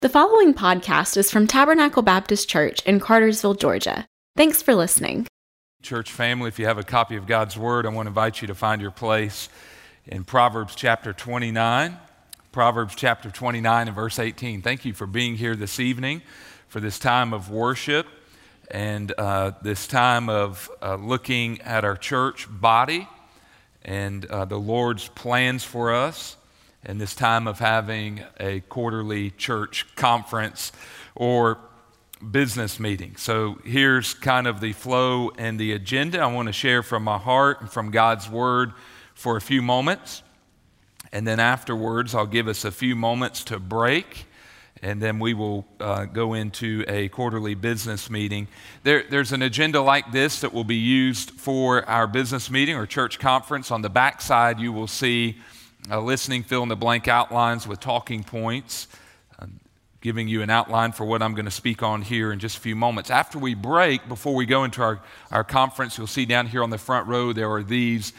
The following podcast is from Tabernacle Baptist Church in Cartersville, Georgia. Thanks for listening. Church family, if you have a copy of God's Word, I want to invite you to find your place in Proverbs chapter 29. Proverbs chapter 29 and verse 18. Thank you for being here this evening for this time of worship and this time of looking at our church body and the Lord's plans for us, and this time of having a quarterly church conference or business meeting. So here's kind of the flow and the agenda. I want to share from my heart and from God's Word for a few moments. And then afterwards, I'll give us a few moments to break. And then we will go into a quarterly business meeting. There's an agenda like this that will be used for our business meeting or church conference. On the back side, you will see listening fill-in-the-blank outlines with talking points, giving you an outline for what I'm going to speak on here in just a few moments. After we break, before we go into our conference, you'll see down here on the front row there are these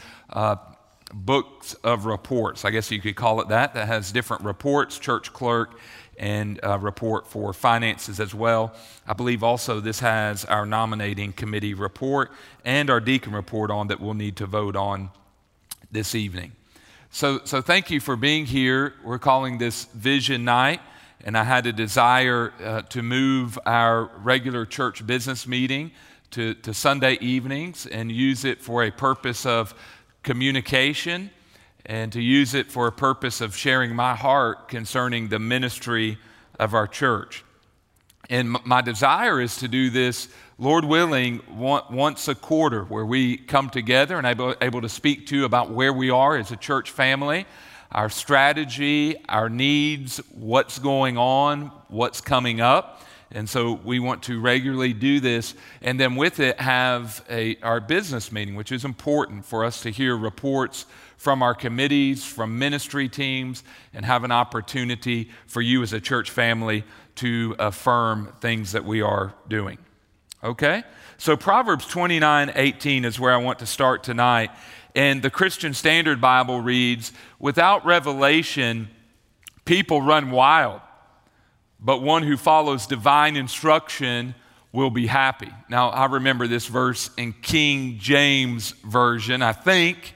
books of reports. I guess you could call it that has different reports, church clerk, and report for finances as well. I believe also this has our nominating committee report and our deacon report on that we'll need to vote on this evening. So thank you for being here. We're calling this Vision Night, and I had a desire to move our regular church business meeting to Sunday evenings and use it for a purpose of communication and to use it for a purpose of sharing my heart concerning the ministry of our church. And my desire is to do this, Lord willing, once a quarter, where we come together and able to speak to you about where we are as a church family, our strategy, our needs, what's going on, what's coming up. And so we want to regularly do this, and then with it have our business meeting, which is important for us to hear reports from our committees, from ministry teams, and have an opportunity for you as a church family to affirm things that we are doing. Okay? So Proverbs 29:18 is where I want to start tonight. And the Christian Standard Bible reads, "Without revelation, people run wild, but one who follows divine instruction will be happy." Now, I remember this verse in King James Version, I think.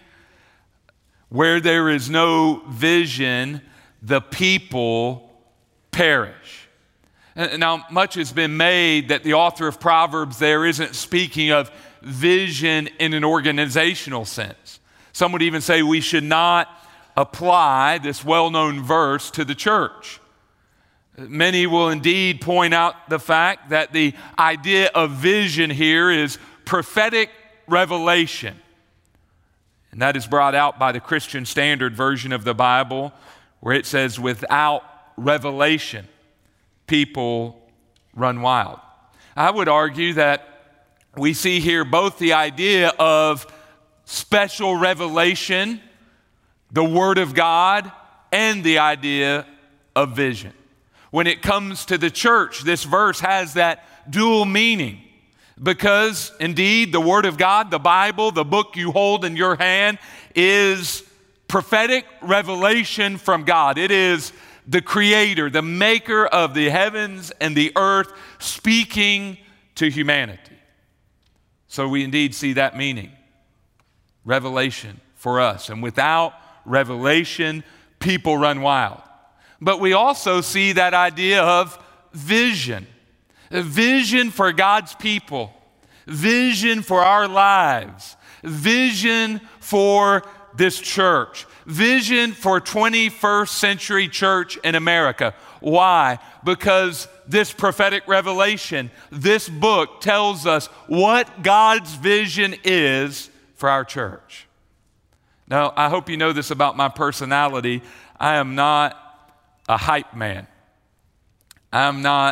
"Where there is no vision, the people perish." Now, much has been made that the author of Proverbs there isn't speaking of vision in an organizational sense. Some would even say we should not apply this well-known verse to the church. Many will indeed point out the fact that the idea of vision here is prophetic revelation. And that is brought out by the Christian Standard Version of the Bible, where it says, "Without revelation, people run wild." I would argue that we see here both the idea of special revelation, the Word of God, and the idea of vision. When it comes to the church, this verse has that dual meaning because, indeed, the Word of God, the Bible, the book you hold in your hand, is prophetic revelation from God. It is the Creator, the Maker of the heavens and the earth, speaking to humanity. So we indeed see that meaning, revelation for us. And without revelation, people run wild. But we also see that idea of vision, a vision for God's people, vision for our lives, vision for this church, vision for 21st century church in America. Why? Because this prophetic revelation, this book tells us what God's vision is for our church. Now, I hope you know this about my personality. I am not a hype man. I'm not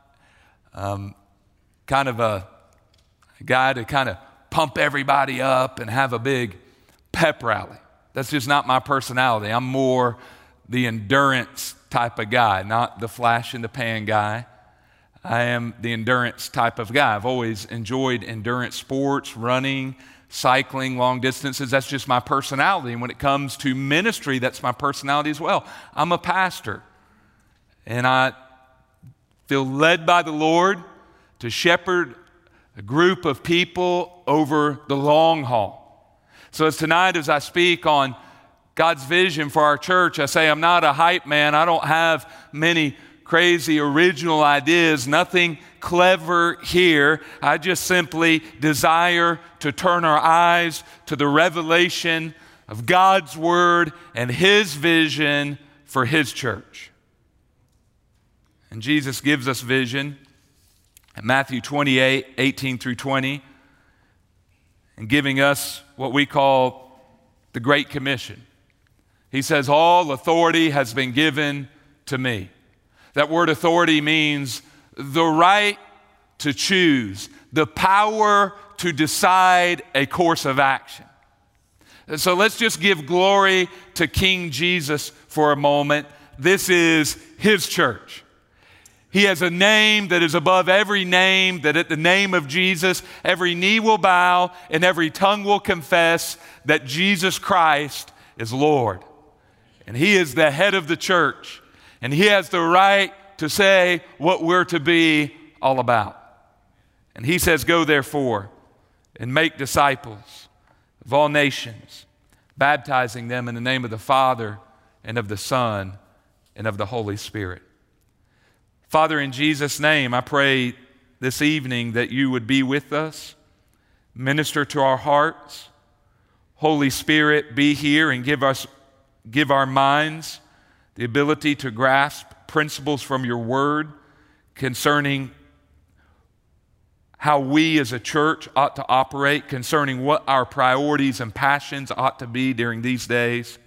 kind of a guy to kind of pump everybody up and have a big pep rally. That's just not my personality. I'm more the endurance type of guy, not the flash in the pan guy. I am the endurance type of guy. I've always enjoyed endurance sports, running, cycling, long distances. That's just my personality. And when it comes to ministry, that's my personality as well. I'm a pastor, and I feel led by the Lord to shepherd a group of people over the long haul. So as tonight, as I speak on God's vision for our church, I say I'm not a hype man. I don't have many crazy original ideas, nothing clever here. I just simply desire to turn our eyes to the revelation of God's Word and His vision for His church. And Jesus gives us vision in Matthew 28, 18 through 20, and giving us what we call the Great Commission. He says, all authority has been given to me. That word authority means the right to choose, the power to decide a course of action. And so let's just give glory to King Jesus for a moment. This is His church. He has a name that is above every name, that at the name of Jesus, every knee will bow and every tongue will confess that Jesus Christ is Lord. And He is the head of the church. And He has the right to say what we're to be all about. And He says, go therefore and make disciples of all nations, baptizing them in the name of the Father and of the Son and of the Holy Spirit. Father, in Jesus' name, I pray this evening that You would be with us, minister to our hearts. Holy Spirit, be here and give our minds the ability to grasp principles from Your Word concerning how we as a church ought to operate, concerning what our priorities and passions ought to be during these days.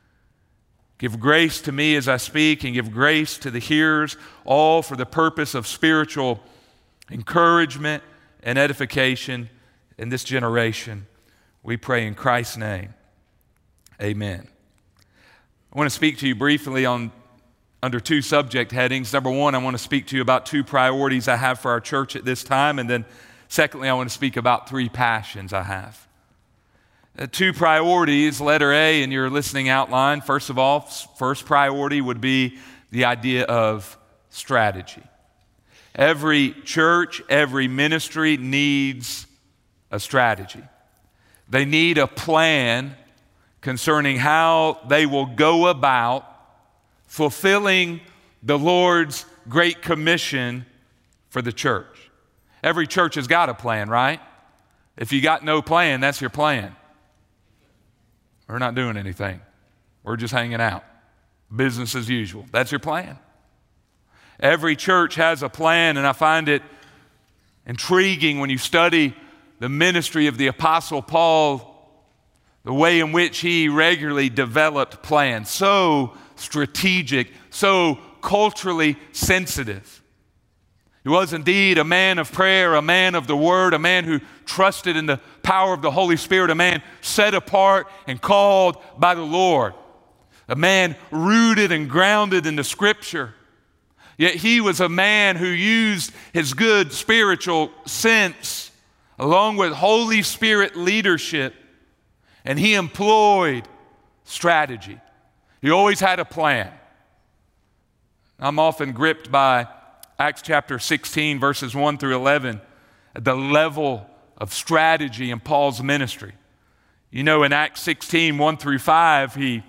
Give grace to me as I speak, and give grace to the hearers, all for the purpose of spiritual encouragement and edification in this generation. We pray in Christ's name. Amen. I want to speak to you briefly under two subject headings. Number one, I want to speak to you about two priorities I have for our church at this time. And then secondly, I want to speak about three passions I have. Two priorities, letter A in your listening outline. First of all, first priority would be the idea of strategy. Every church, every ministry needs a strategy. They need a plan concerning how they will go about fulfilling the Lord's Great Commission for the church. Every church has got a plan, right? If you got no plan, that's your plan. We're not doing anything. We're just hanging out. Business as usual. That's your plan. Every church has a plan, and I find it intriguing when you study the ministry of the Apostle Paul, the way in which he regularly developed plans. So strategic, so culturally sensitive. He was indeed a man of prayer, a man of the Word, a man who trusted in the power of the Holy Spirit, a man set apart and called by the Lord, a man rooted and grounded in the Scripture. Yet he was a man who used his good spiritual sense along with Holy Spirit leadership, and he employed strategy. He always had a plan. I'm often gripped by Acts chapter 16, verses 1 through 11, at the level of strategy in Paul's ministry. You know, in Acts 16, 1 through 5, he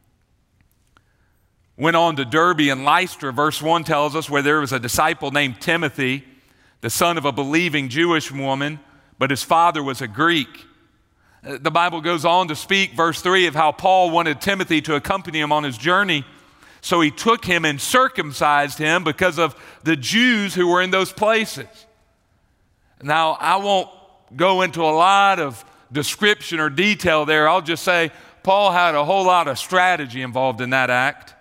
went on to Derbe and Lystra. Verse 1 tells us where there was a disciple named Timothy, the son of a believing Jewish woman, but his father was a Greek. The Bible goes on to speak, verse 3, of how Paul wanted Timothy to accompany him on his journey. So he took him and circumcised him because of the Jews who were in those places. Now, I won't go into a lot of description or detail there. I'll just say Paul had a whole lot of strategy involved in that act.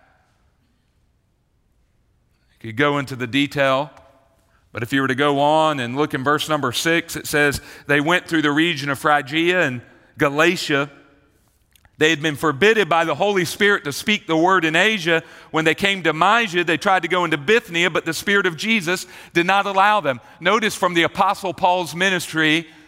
You could go into the detail, but if you were to go on and look in verse number 6, it says, they went through the region of Phrygia and Galatia. They had been forbidden by the Holy Spirit to speak the word in Asia. When they came to Mysia, they tried to go into Bithynia, but the Spirit of Jesus did not allow them. Notice from the Apostle Paul's ministry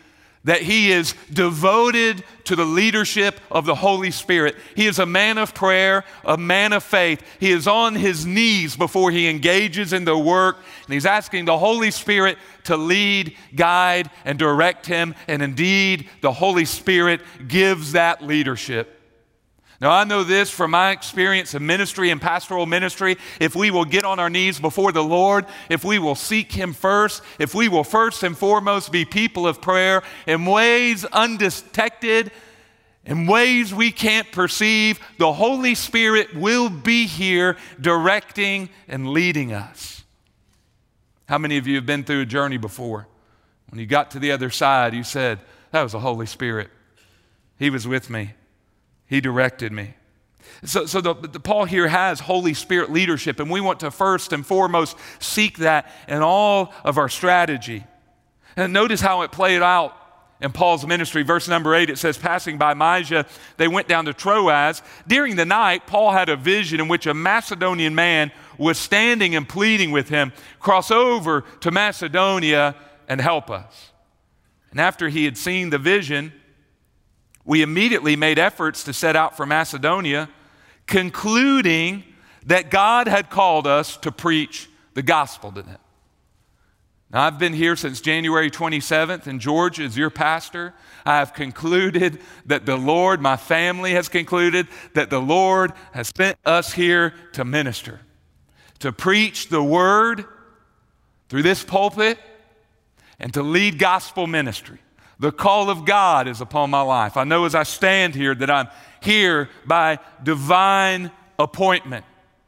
that he is devoted to the leadership of the Holy Spirit. He is a man of prayer, a man of faith. He is on his knees before he engages in the work, and he's asking the Holy Spirit to lead, guide, and direct him, and indeed, the Holy Spirit gives that leadership. Now, I know this from my experience in ministry and pastoral ministry. If we will get on our knees before the Lord, if we will seek him first, if we will first and foremost be people of prayer in ways undetected, in ways we can't perceive, the Holy Spirit will be here directing and leading us. How many of you have been through a journey before? When you got to the other side, you said, that was the Holy Spirit. He was with me. He directed me. So Paul here has Holy Spirit leadership, and we want to first and foremost seek that in all of our strategy. And notice how it played out in Paul's ministry. Verse number 8, it says, passing by Mysia, they went down to Troas. During the night, Paul had a vision in which a Macedonian man was standing and pleading with him, cross over to Macedonia and help us. And after he had seen the vision, we immediately made efforts to set out for Macedonia, concluding that God had called us to preach the gospel to them. Now, I've been here since January 27th, and George is your pastor. I have concluded that the Lord, my family has concluded that the Lord has sent us here to minister, to preach the word through this pulpit, and to lead gospel ministry. The call of God is upon my life. I know as I stand here that I'm here by divine appointment.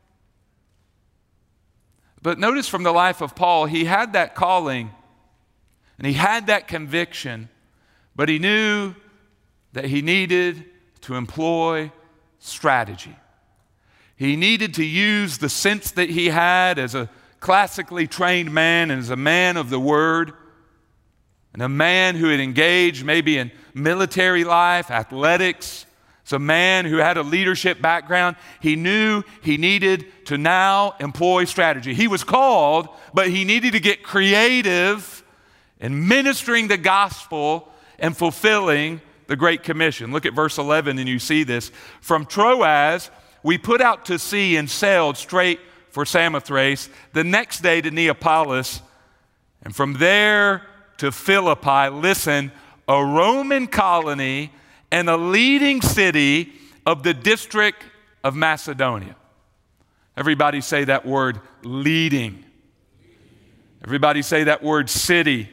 But notice from the life of Paul, he had that calling and he had that conviction, but he knew that he needed to employ strategy. He needed to use the sense that he had as a classically trained man and as a man of the word, and a man who had engaged maybe in military life, athletics. It's a man who had a leadership background. He knew he needed to now employ strategy. He was called, but he needed to get creative in ministering the gospel and fulfilling the Great Commission. Look at verse 11 and you see this. From Troas, we put out to sea and sailed straight for Samothrace, the next day to Neapolis, and from there to Philippi, listen, a Roman colony and a leading city of the district of Macedonia. Everybody say that word, leading. Everybody say that word, city.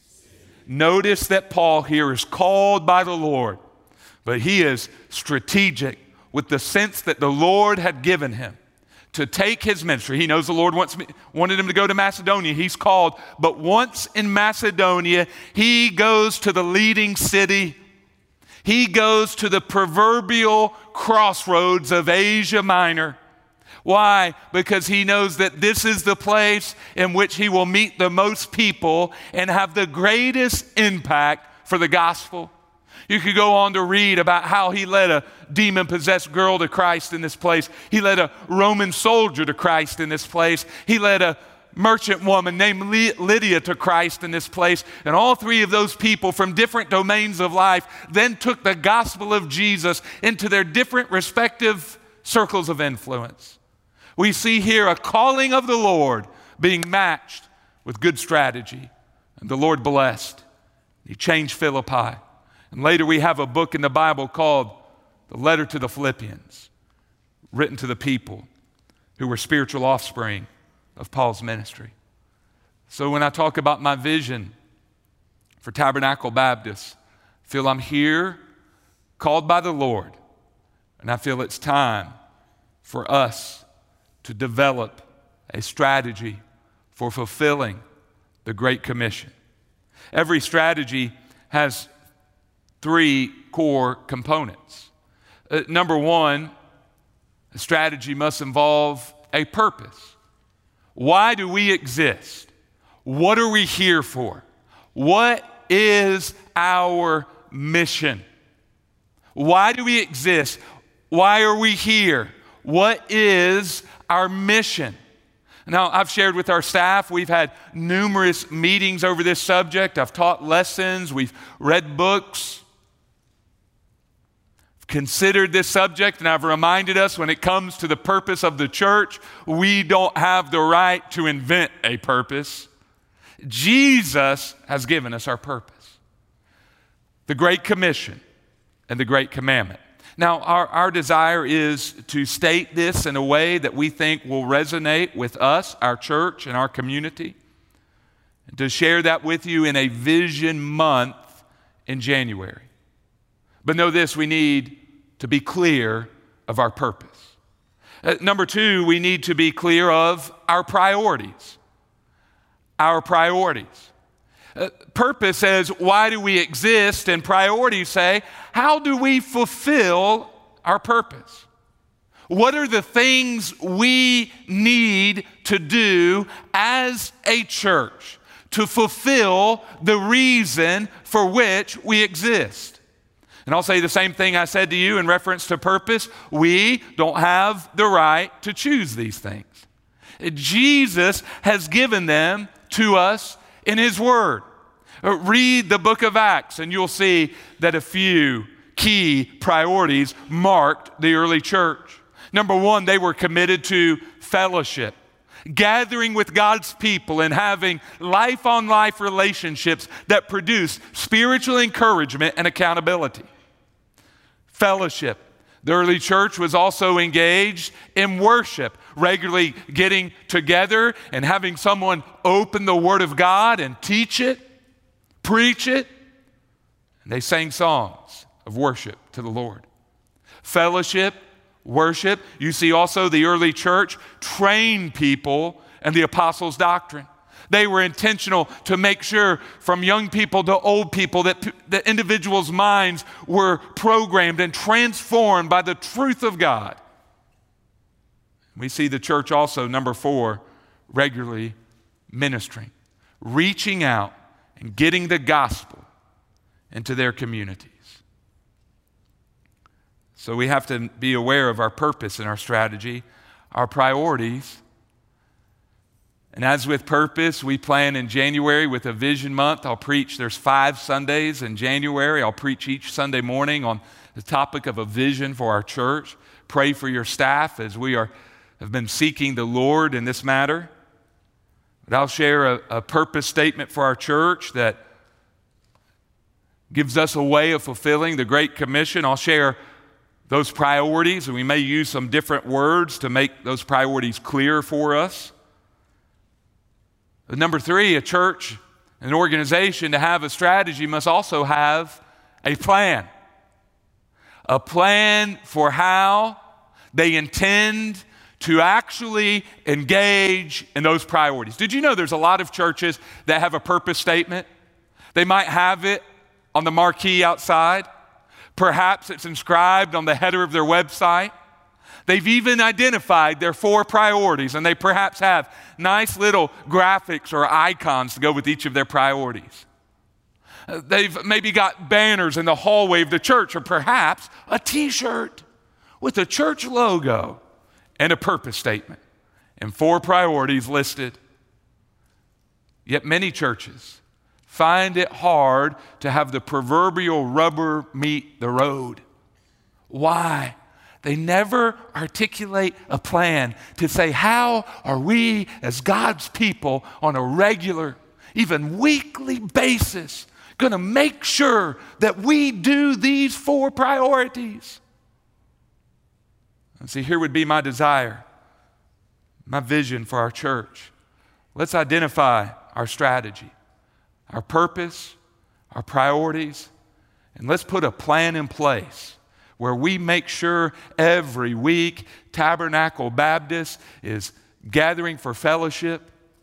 Notice that Paul here is called by the Lord, but he is strategic with the sense that the Lord had given him to take his ministry. He knows the Lord wanted him to go to Macedonia. He's called. But once in Macedonia, he goes to the leading city. He goes to the proverbial crossroads of Asia Minor. Why? Because he knows that this is the place in which he will meet the most people and have the greatest impact for the gospel. You could go on to read about how he led a demon-possessed girl to Christ in this place. He led a Roman soldier to Christ in this place. He led a merchant woman named Lydia to Christ in this place. And all three of those people from different domains of life then took the gospel of Jesus into their different respective circles of influence. We see here a calling of the Lord being matched with good strategy. And the Lord blessed. He changed Philippi. And later we have a book in the Bible called the Letter to the Philippians, written to the people who were spiritual offspring of Paul's ministry. So when I talk about my vision for Tabernacle Baptist, I feel I'm here, called by the Lord, and I feel it's time for us to develop a strategy for fulfilling the Great Commission. Every strategy has three core components. Number one, a strategy must involve a purpose. Why do we exist? What are we here for? What is our mission? Why do we exist? Why are we here? What is our mission? Now, I've shared with our staff, we've had numerous meetings over this subject. I've taught lessons, we've read books, considered this subject, and I've reminded us when it comes to the purpose of the church, we don't have the right to invent a purpose. Jesus has given us our purpose. The Great Commission and the Great Commandment. Now, our desire is to state this in a way that we think will resonate with us, our church, and our community, and to share that with you in a Vision Month in January. But know this, we need to be clear of our purpose. Number two, we need to be clear of our priorities. Our priorities. Purpose says, why do we exist? And priorities say, how do we fulfill our purpose? What are the things we need to do as a church to fulfill the reason for which we exist? And I'll say the same thing I said to you in reference to purpose. We don't have the right to choose these things. Jesus has given them to us in His Word. Read the book of Acts and you'll see that a few key priorities marked the early church. Number one, they were committed to fellowship, gathering with God's people and having life-on-life relationships that produce spiritual encouragement and accountability. Fellowship. The early church was also engaged in worship, regularly getting together and having someone open the Word of God and teach it, preach it. And they sang songs of worship to the Lord. Fellowship, worship. You see also the early church trained people in the apostles' doctrine. They were intentional to make sure from young people to old people that the individuals' minds were programmed and transformed by the truth of God. We see the church also, number four, regularly ministering, reaching out and getting the gospel into their communities. So we have to be aware of our purpose and our strategy, our priorities. And as with purpose, we plan in January with a Vision Month. I'll preach, there's 5 Sundays in January. I'll preach each Sunday morning on the topic of a vision for our church. Pray for your staff as we have been seeking the Lord in this matter. But I'll share a purpose statement for our church that gives us a way of fulfilling the Great Commission. I'll share those priorities, and we may use some different words to make those priorities clear for us. Number 3, a church, an organization, to have a strategy must also have a plan. A plan for how they intend to actually engage in those priorities. Did you know there's a lot of churches that have a purpose statement? They might have it on the marquee outside. Perhaps it's inscribed on the header of their website. They've even identified their 4 priorities, and they perhaps have nice little graphics or icons to go with each of their priorities. They've maybe got banners in the hallway of the church, or perhaps a t-shirt with a church logo and a purpose statement and 4 priorities listed. Yet many churches find it hard to have the proverbial rubber meet the road. Why? They never articulate a plan to say, how are we as God's people on a regular, even weekly basis going to make sure that we do these 4 priorities? And see, here would be my desire, my vision for our church. Let's identify our strategy, our purpose, our priorities, and let's put a plan in place where we make sure every week Tabernacle Baptist is gathering for fellowship,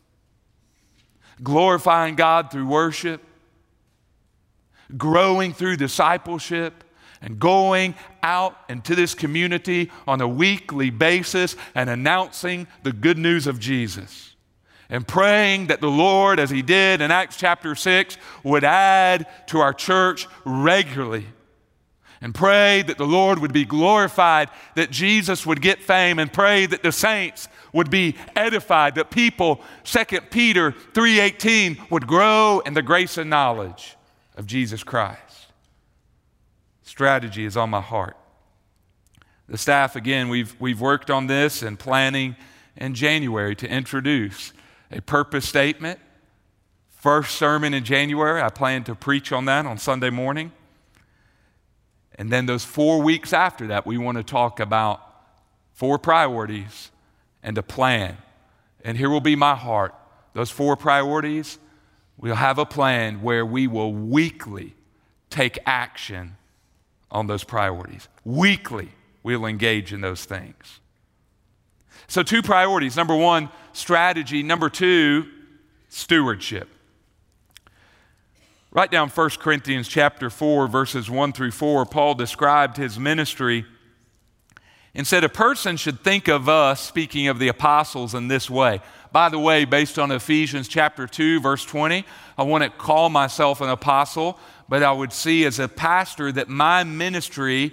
glorifying God through worship, growing through discipleship, and going out into this community on a weekly basis and announcing the good news of Jesus. And praying that the Lord, as He did in Acts chapter 6, would add to our church regularly and pray that the Lord would be glorified, that Jesus would get fame, and pray that the saints would be edified, that people, 2 Peter 3:18, would grow in the grace and knowledge of Jesus Christ. Strategy is on my heart. The staff, again, we've worked on this and planning in January to introduce a purpose statement. First sermon in January, I plan to preach on that on Sunday morning. And then those 4 weeks after that, we want to talk about 4 priorities and a plan. And here will be my heart. Those 4 priorities, we'll have a plan where we will weekly take action on those priorities. Weekly, we'll engage in those things. So 2 priorities. Number 1, strategy. Number 2, stewardship. Write down 1 Corinthians chapter 4, verses 1 through 4. Paul described his ministry and said a person should think of us, speaking of the apostles, in this way. By the way, based on Ephesians chapter 2, verse 20, I wouldn't call myself an apostle, but I would see as a pastor that my ministry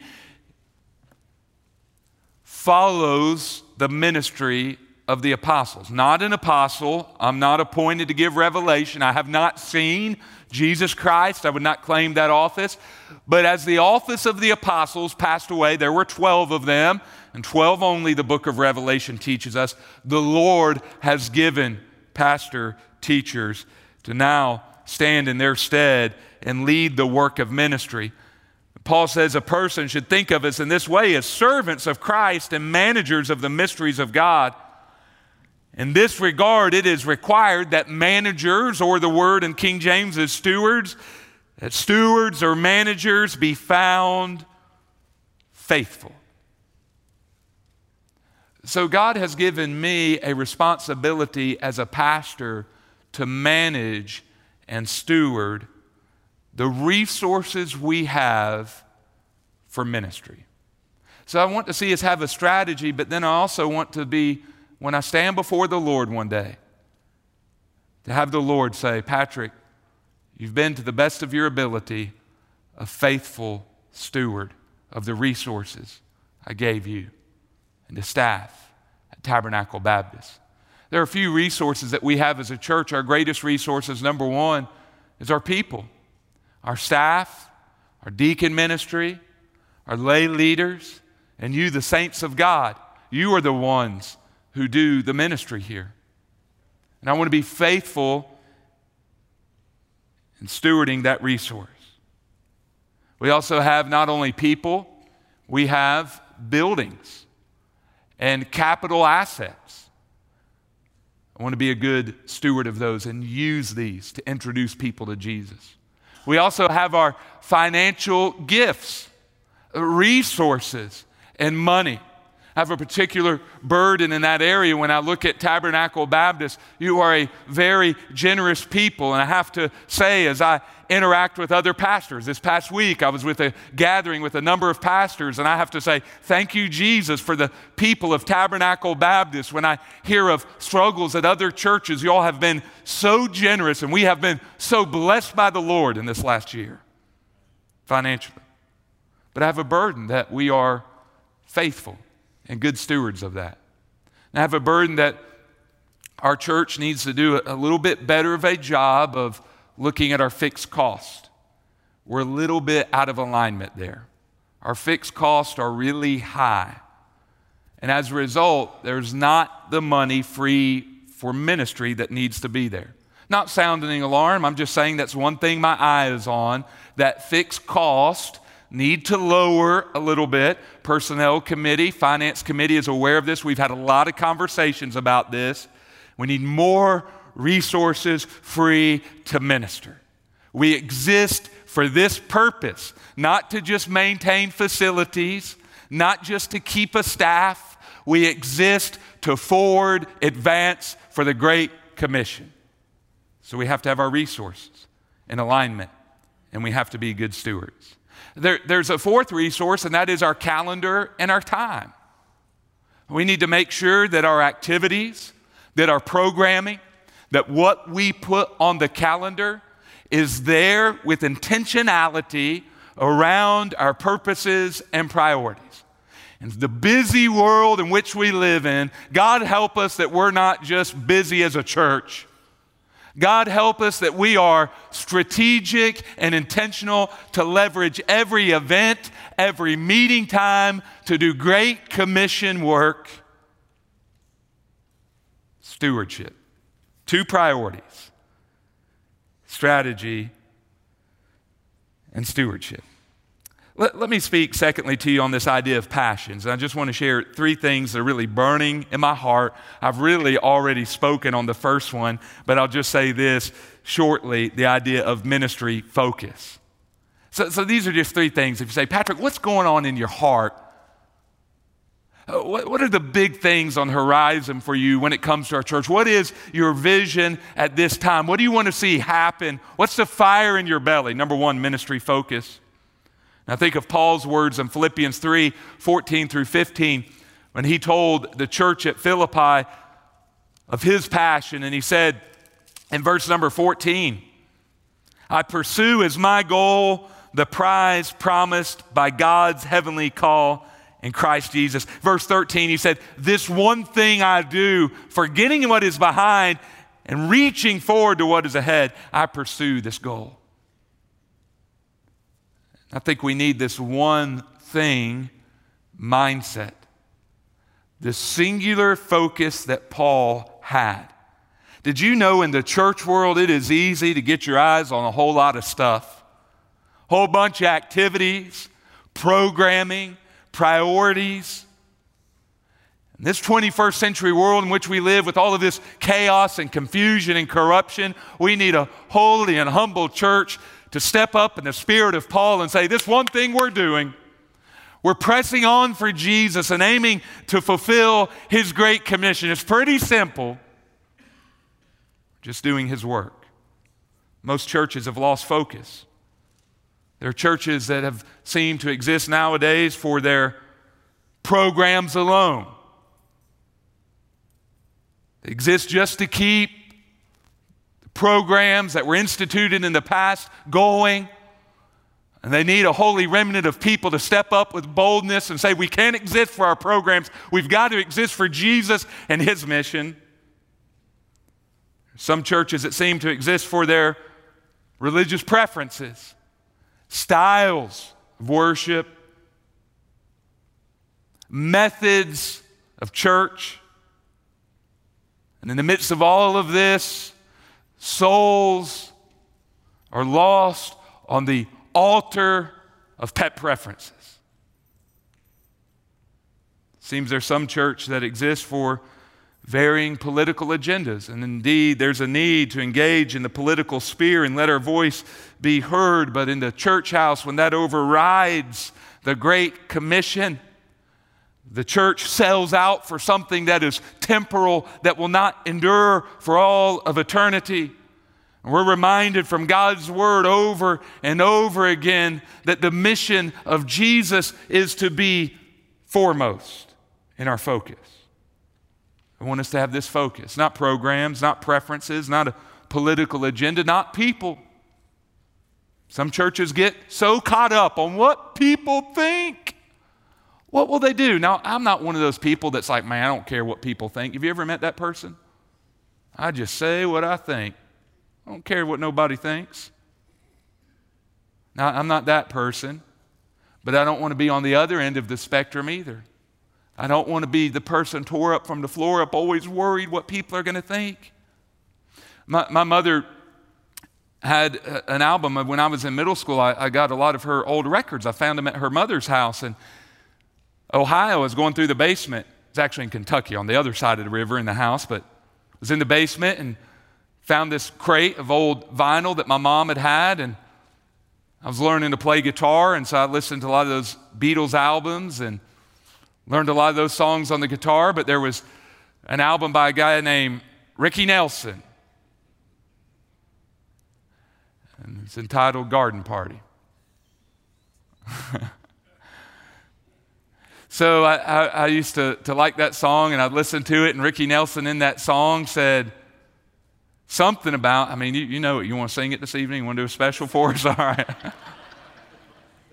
follows the ministry of the apostles. Not an apostle. I'm not appointed to give revelation. I have not seen Jesus Christ. I would not claim that office. But as the office of the apostles passed away, there were 12 of them, and 12 only, the book of Revelation teaches us, the Lord has given pastor teachers to now stand in their stead and lead the work of ministry. Paul says a person should think of us in this way as servants of Christ and managers of the mysteries of God. In this regard, it is required that managers, or the word in King James is stewards, that stewards or managers be found faithful. So God has given me a responsibility as a pastor to manage and steward the resources we have for ministry. So I want to see us have a strategy, but then I also want to be, when I stand before the Lord one day, to have the Lord say, Patrick, you've been to the best of your ability a faithful steward of the resources I gave you and the staff at Tabernacle Baptist. There are a few resources that we have as a church. Our greatest resources, number 1, is our people, our staff, our deacon ministry, our lay leaders, and you, the saints of God. You are the ones who do the ministry here. And I want to be faithful in stewarding that resource. We also have not only people, we have buildings and capital assets. I want to be a good steward of those and use these to introduce people to Jesus. We also have our financial gifts, resources, and money. I have a particular burden in that area. When I look at Tabernacle Baptist, you are a very generous people. And I have to say, as I interact with other pastors, this past week I was with a gathering with a number of pastors, and I have to say, thank you, Jesus, for the people of Tabernacle Baptist. When I hear of struggles at other churches, you all have been so generous, and we have been so blessed by the Lord in this last year, financially. But I have a burden that we are faithful and good stewards of that. And I have a burden that our church needs to do a little bit better of a job of looking at our fixed cost. We're a little bit out of alignment there. Our fixed costs are really high. And as a result, there's not the money free for ministry that needs to be there. Not sounding an alarm, I'm just saying that's one thing my eye is on, that fixed cost need to lower a little bit. Personnel committee, finance committee is aware of this. We've had a lot of conversations about this. We need more resources free to minister. We exist for this purpose, not to just maintain facilities, not just to keep a staff. We exist to forward, advance for the Great Commission. So we have to have our resources in alignment, and we have to be good stewards. There's a fourth resource, and that is our calendar and our time. We need to make sure that our activities, that our programming, that what we put on the calendar is there with intentionality around our purposes and priorities. In the busy world in which we live in, God help us that we're not just busy as a church. God help us that we are strategic and intentional to leverage every event, every meeting time to do Great Commission work. Stewardship. 2 priorities: strategy and stewardship. Let me speak secondly to you on this idea of passions. I just want to share 3 things that are really burning in my heart. I've really already spoken on the first one, but I'll just say this shortly, the idea of ministry focus. So these are just 3 things. If you say, Patrick, what's going on in your heart? What are the big things on the horizon for you when it comes to our church? What is your vision at this time? What do you want to see happen? What's the fire in your belly? Number 1, ministry focus. Now think of Paul's words in Philippians 3:14 through 15, when he told the church at Philippi of his passion, and he said in verse number 14, I pursue as my goal the prize promised by God's heavenly call in Christ Jesus. Verse 13, he said, this one thing I do, forgetting what is behind and reaching forward to what is ahead, I pursue this goal. I think we need this one thing mindset, this singular focus that Paul had. Did you know in the church world it is easy to get your eyes on a whole lot of stuff? Whole bunch of activities, programming, priorities. In this 21st century world in which we live with all of this chaos and confusion and corruption, we need a holy and humble church to step up in the spirit of Paul and say, this one thing we're doing, we're pressing on for Jesus and aiming to fulfill His Great Commission. It's pretty simple. Just doing His work. Most churches have lost focus. There are churches that have seemed to exist nowadays for their programs alone. They exist just to keep programs that were instituted in the past going, and they need a holy remnant of people to step up with boldness and say, we can't exist for our programs, we've got to exist for Jesus and His mission. Some churches that seem to exist for their religious preferences, styles of worship, methods of church, and in the midst of all of this, souls are lost on the altar of pet preferences. Seems there's some church that exists for varying political agendas, and indeed there's a need to engage in the political sphere and let our voice be heard, but in the church house, when that overrides the Great Commission, the church sells out for something that is temporal, that will not endure for all of eternity. And we're reminded from God's Word over and over again that the mission of Jesus is to be foremost in our focus. I want us to have this focus, not programs, not preferences, not a political agenda, not people. Some churches get so caught up on what people think. What will they do? Now, I'm not one of those people that's like, man, I don't care what people think. Have you ever met that person? I just say what I think. I don't care what nobody thinks. Now, I'm not that person, but I don't want to be on the other end of the spectrum either. I don't want to be the person tore up from the floor up, always worried what people are going to think. My mother had an album of when I was in middle school. I got a lot of her old records. I found them at her mother's house, and Ohio was going through the basement. It's actually in Kentucky on the other side of the river in the house, but I was in the basement and found this crate of old vinyl that my mom had, and I was learning to play guitar, and so I listened to a lot of those Beatles albums and learned a lot of those songs on the guitar, but there was an album by a guy named Ricky Nelson, and it's entitled Garden Party. So I used to like that song, and I'd listen to it, and Ricky Nelson in that song said something about, I mean, you know it. You want to sing it this evening? You want to do a special for us? All right.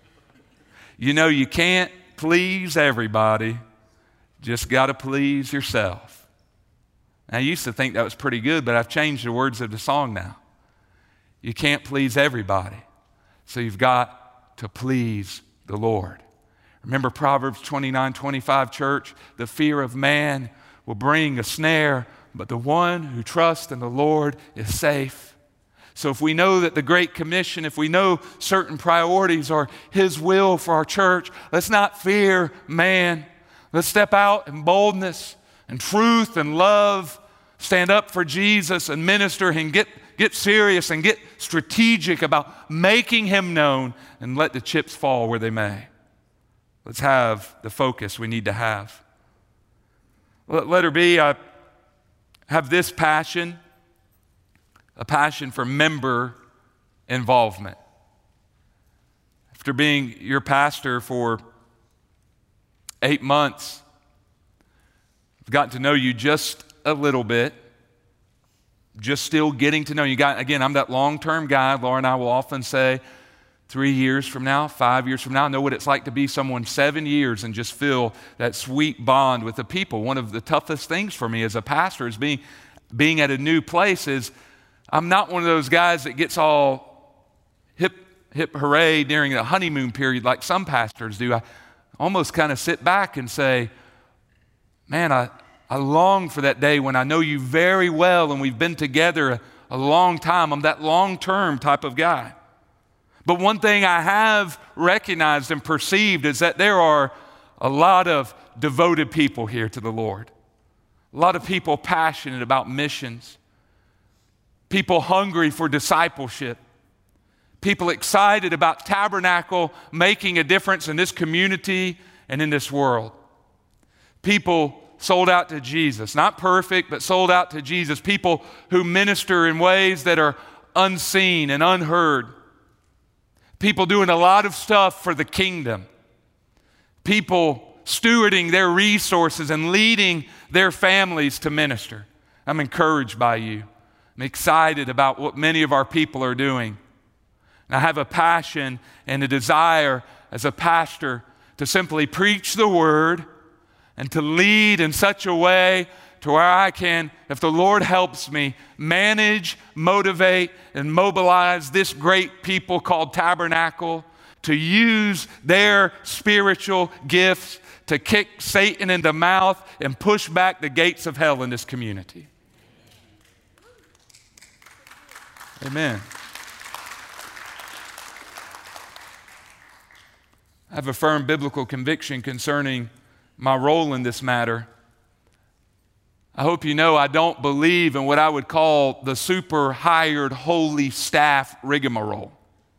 You know you can't please everybody, just got to please yourself. I used to think that was pretty good, but I've changed the words of the song now. You can't please everybody, so you've got to please the Lord. Remember Proverbs 29:25, church? The fear of man will bring a snare, but the one who trusts in the Lord is safe. So if we know that the Great Commission, if we know certain priorities are His will for our church, let's not fear man. Let's step out in boldness and truth and love, stand up for Jesus and minister and get serious and get strategic about making Him known, and let the chips fall where they may. Let's have the focus we need to have. Letter B, I have this passion, a passion for member involvement. After being your pastor for 8 months, I've gotten to know you just a little bit, just still getting to know you. Again, I'm that long-term guy. Laura and I will often say, 3 years from now, 5 years from now, I know what it's like to be someone 7 years and just feel that sweet bond with the people. One of the toughest things for me as a pastor is being at a new place. Is I'm not one of those guys that gets all hip hooray during the honeymoon period like some pastors do. I almost kind of sit back and say, man, I long for that day when I know you very well and we've been together a long time. I'm that long-term type of guy. But one thing I have recognized and perceived is that there are a lot of devoted people here to the Lord. A lot of people passionate about missions. People hungry for discipleship. People excited about Tabernacle making a difference in this community and in this world. People sold out to Jesus. Not perfect, but sold out to Jesus. People who minister in ways that are unseen and unheard. People doing a lot of stuff for the kingdom. People stewarding their resources and leading their families to minister. I'm encouraged by you. I'm excited about what many of our people are doing. And I have a passion and a desire as a pastor to simply preach the word and to lead in such a way to where I can, if the Lord helps me, manage, motivate, and mobilize this great people called Tabernacle to use their spiritual gifts to kick Satan in the mouth and push back the gates of hell in this community. Amen. I have a firm biblical conviction concerning my role in this matter. I hope you know I don't believe in what I would call the super hired holy staff rigmarole.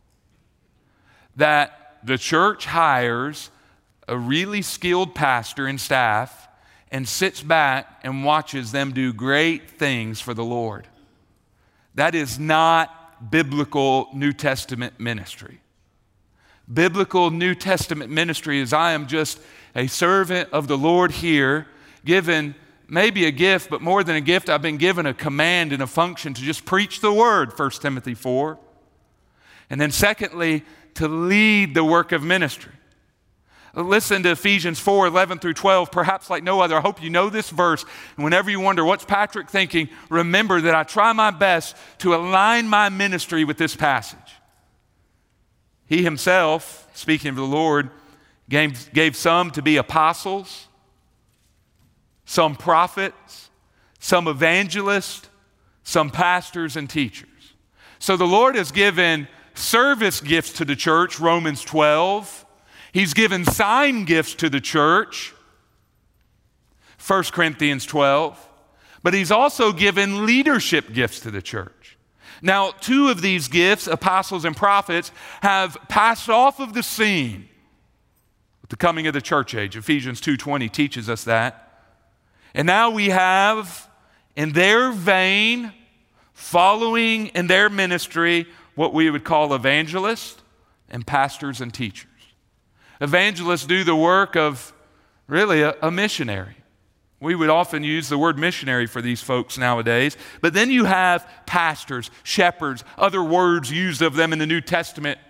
That the church hires a really skilled pastor and staff and sits back and watches them do great things for the Lord. That is not biblical New Testament ministry. Biblical New Testament ministry is I am just a servant of the Lord here, given maybe a gift, but more than a gift, I've been given a command and a function to just preach the word, 1 Timothy 4. And then secondly, to lead the work of ministry. Listen to Ephesians 4:11-12, perhaps like no other. I hope you know this verse. And whenever you wonder, what's Patrick thinking? Remember that I try my best to align my ministry with this passage. He himself, speaking of the Lord, gave some to be apostles, some prophets, some evangelists, some pastors and teachers. So the Lord has given service gifts to the church, Romans 12. He's given sign gifts to the church, 1 Corinthians 12. But he's also given leadership gifts to the church. Now, two of these gifts, apostles and prophets, have passed off of the scene with the coming of the church age. Ephesians 2:20 teaches us that. And now we have, in their vein, following in their ministry, what we would call evangelists and pastors and teachers. Evangelists do the work of really a missionary. We would often use the word missionary for these folks nowadays. But then you have pastors, shepherds, other words used of them in the New Testament,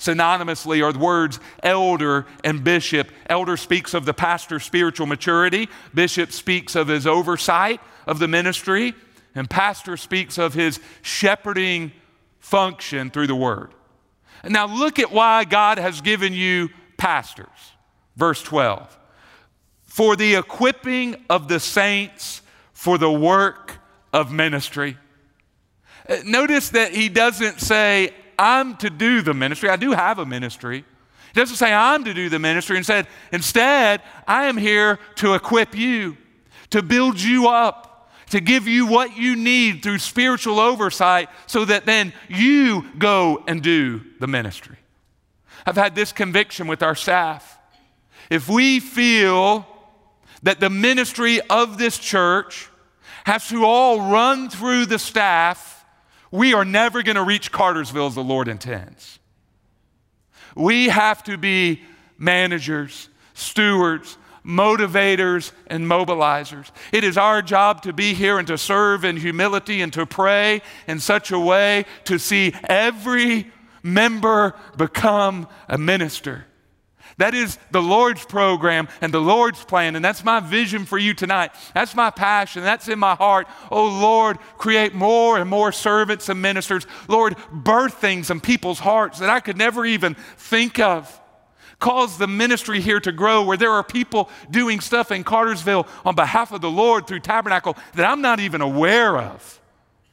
Synonymously are the words elder and bishop. Elder speaks of the pastor's spiritual maturity. Bishop speaks of his oversight of the ministry. And pastor speaks of his shepherding function through the word. And now look at why God has given you pastors. Verse 12. For the equipping of the saints for the work of ministry. Notice that he doesn't say, I'm to do the ministry. I do have a ministry. He doesn't say I'm to do the ministry. Instead, I am here to equip you, to build you up, to give you what you need through spiritual oversight so that then you go and do the ministry. I've had this conviction with our staff. If we feel that the ministry of this church has to all run through the staff, we are never going to reach Cartersville as the Lord intends. We have to be managers, stewards, motivators, and mobilizers. It is our job to be here and to serve in humility and to pray in such a way to see every member become a minister. That is the Lord's program and the Lord's plan, and that's my vision for you tonight. That's my passion. That's in my heart. Oh, Lord, create more and more servants and ministers. Lord, birth things in people's hearts that I could never even think of. Cause the ministry here to grow where there are people doing stuff in Cartersville on behalf of the Lord through Tabernacle that I'm not even aware of.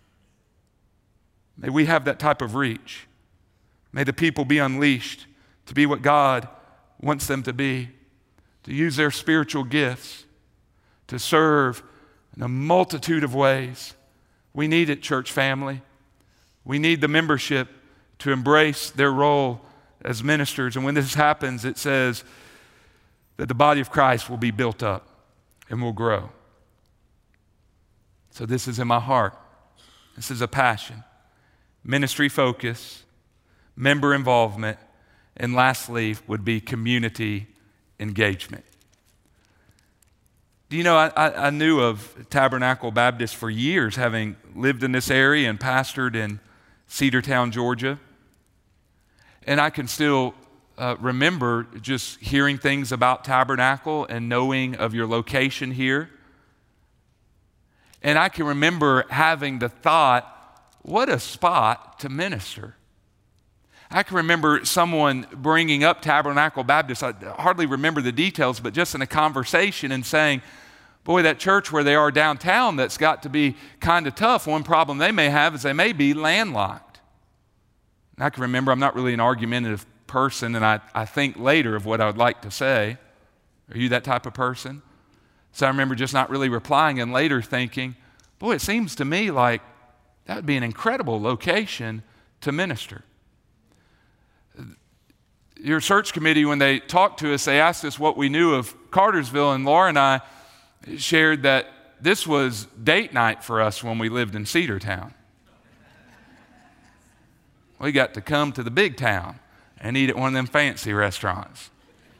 May we have that type of reach. May the people be unleashed to be what God wants them to be, to use their spiritual gifts, to serve in a multitude of ways. We need it, church family. We need the membership to embrace their role as ministers. And when this happens, it says that the body of Christ will be built up and will grow. So this is in my heart. This is a passion. Ministry focus, member involvement, and lastly would be community engagement. Do you know, I knew of Tabernacle Baptist for years, having lived in this area and pastored in Cedartown, Georgia. And I can still remember just hearing things about Tabernacle and knowing of your location here. And I can remember having the thought, what a spot to minister. I can remember someone bringing up Tabernacle Baptist. I hardly remember the details, but just in a conversation and saying, boy, that church where they are downtown, that's got to be kind of tough. One problem they may have is they may be landlocked. And I can remember, I'm not really an argumentative person, and I think later of what I would like to say. Are you that type of person? So I remember just not really replying and later thinking, boy, it seems to me like that would be an incredible location to minister. Your search committee, when they talked to us, they asked us what we knew of Cartersville, and Laura and I shared that this was date night for us when we lived in Cedartown. We got to come to the big town and eat at one of them fancy restaurants.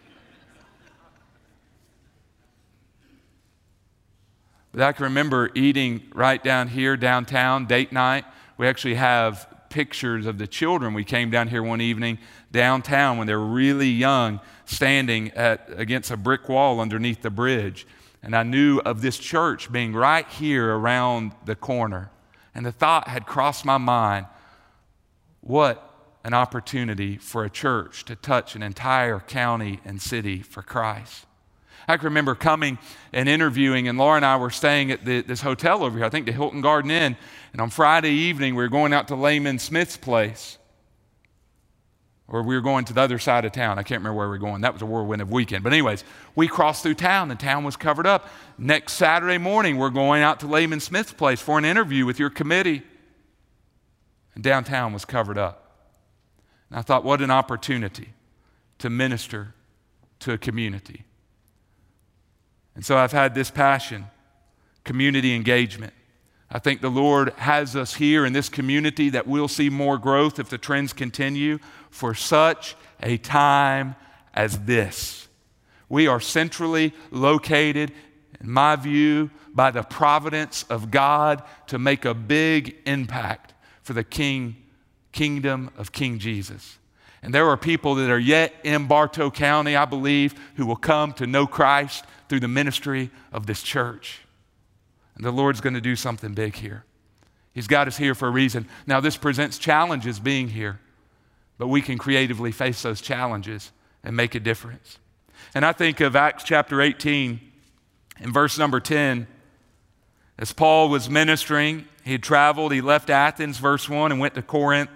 But I can remember eating right down here, downtown, date night. We actually have pictures of the children. We came down here one evening downtown when they were really young, standing against a brick wall underneath the bridge. And I knew of this church being right here around the corner. And the thought had crossed my mind, what an opportunity for a church to touch an entire county and city for Christ. I can remember coming and interviewing, and Laura and I were staying at this hotel over here, I think the Hilton Garden Inn, and on Friday evening we were going out to Layman Smith's place, or we were going to the other side of town. I can't remember where we were going. That was a whirlwind of weekend. But anyways, we crossed through town. The town was covered up. Next Saturday morning, we're going out to Layman Smith's place for an interview with your committee. And downtown was covered up. And I thought, what an opportunity to minister to a community. And so I've had this passion, community engagement. I think the Lord has us here in this community that we'll see more growth if the trends continue for such a time as this. We are centrally located, in my view, by the providence of God to make a big impact for the kingdom of King Jesus. And there are people that are yet in Bartow County, I believe, who will come to know Christ through the ministry of this church. And the Lord's going to do something big here. He's got us here for a reason. Now, this presents challenges being here, but we can creatively face those challenges and make a difference. And I think of Acts chapter 18 in verse number 10. As Paul was ministering, he had traveled, he left Athens, verse 1, and went to Corinth.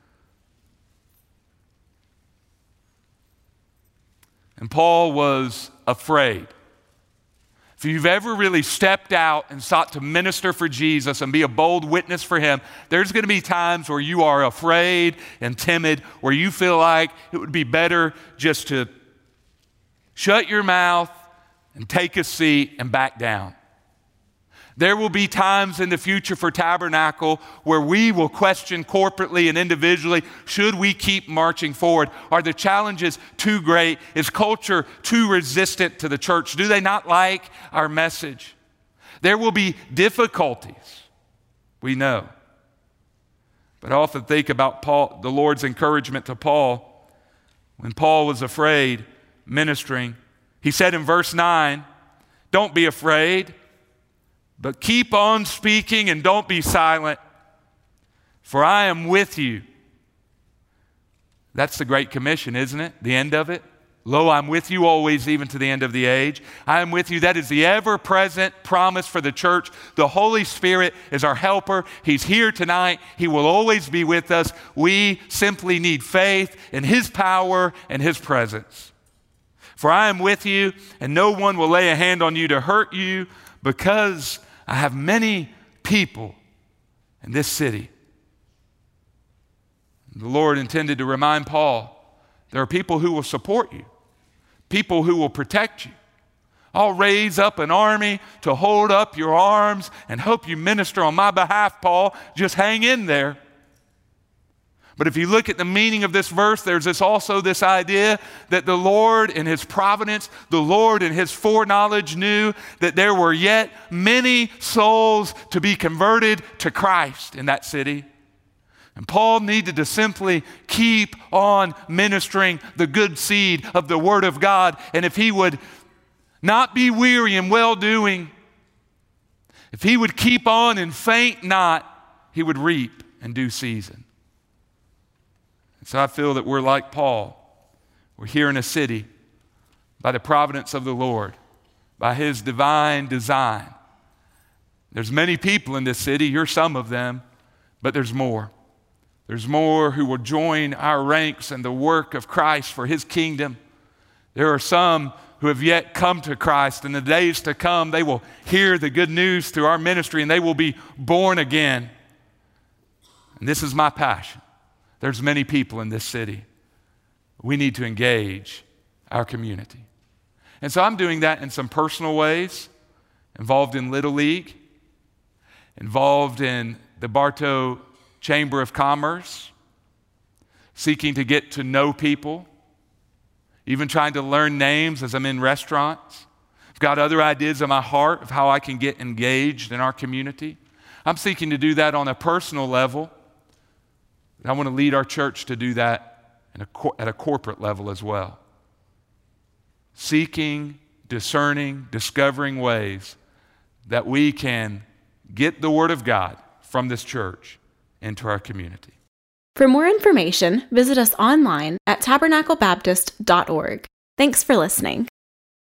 And Paul was afraid. If you've ever really stepped out and sought to minister for Jesus and be a bold witness for him, there's going to be times where you are afraid and timid, where you feel like it would be better just to shut your mouth and take a seat and back down. There will be times in the future for Tabernacle where we will question corporately and individually, should we keep marching forward? Are the challenges too great? Is culture too resistant to the church? Do they not like our message? There will be difficulties, we know. But I often think about Paul, the Lord's encouragement to Paul. When Paul was afraid, ministering, he said in verse 9, don't be afraid, but keep on speaking and don't be silent, for I am with you. That's the Great Commission, isn't it? The end of it. Lo, I'm with you always, even to the end of the age. I am with you. That is the ever-present promise for the church. The Holy Spirit is our helper. He's here tonight. He will always be with us. We simply need faith in His power and His presence. For I am with you, and no one will lay a hand on you to hurt you, because I have many people in this city. The Lord intended to remind Paul, there are people who will support you, people who will protect you. I'll raise up an army to hold up your arms and help you minister on my behalf, Paul. Just hang in there. But if you look at the meaning of this verse, there's also this idea that the Lord in His providence, the Lord in His foreknowledge knew that there were yet many souls to be converted to Christ in that city. And Paul needed to simply keep on ministering the good seed of the Word of God. And if he would not be weary in well-doing, if he would keep on and faint not, he would reap in due season. So I feel that we're like Paul. We're here in a city by the providence of the Lord, by His divine design. There's many people in this city. You're some of them, but there's more. There's more who will join our ranks in the work of Christ for His kingdom. There are some who have yet come to Christ. In the days to come, they will hear the good news through our ministry, and they will be born again. And this is my passion. There's many people in this city. We need to engage our community. And so I'm doing that in some personal ways, involved in Little League, involved in the Bartow Chamber of Commerce, seeking to get to know people, even trying to learn names as I'm in restaurants. I've got other ideas in my heart of how I can get engaged in our community. I'm seeking to do that on a personal level. And I want to lead our church to do that at a corporate level as well. Seeking, discerning, discovering ways that we can get the Word of God from this church into our community. For more information, visit us online at tabernaclebaptist.org. Thanks for listening.